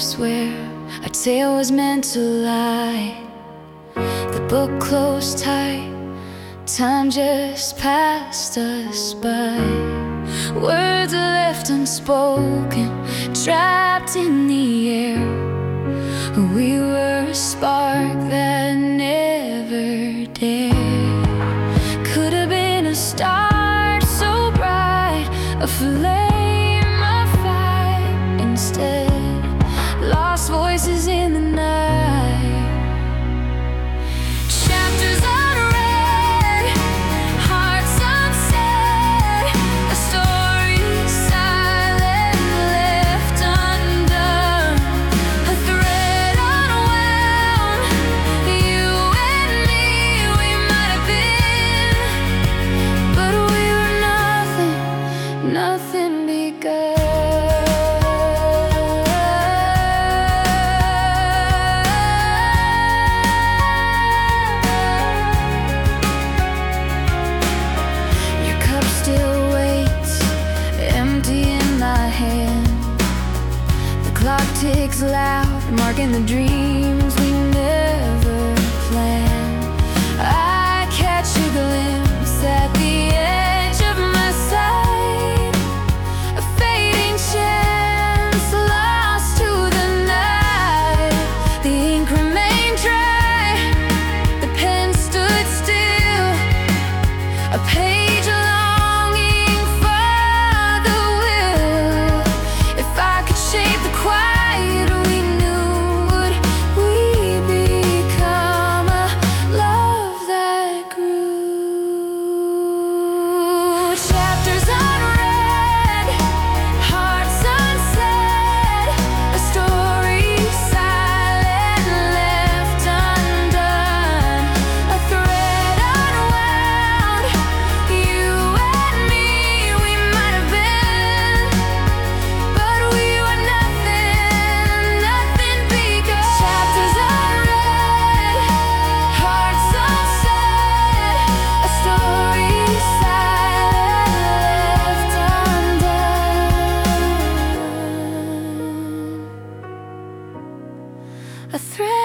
leaves where our tale was meant to lie. The book closed tight, time just passed us by. Words are left unspoken, trapped in the air. We were a spark that never dared. Could have been a start so bright, a flame of fire. Instead, lost voices in the night. Chapters unread, hearts unsaid, a story silent, left undone, a thread unwound. You and me, we might have been, but we were nothing, nothing begun. Clock ticks loud, marking the dreams we never planned. I catch a glimpse at the edge of my sight, a fading chance lost to the night. The ink remained dry, the pen stood still, a page longing for the will. If I could shape the quiet we knew, would we become a love that grew? Chapters unread, hearts unsaid, a story silent, left undone, a thread unwound. You and me, we might have been, but we were nothing, nothing begun. Chapters unread, hearts unsaid, a story silent, left undone, a thread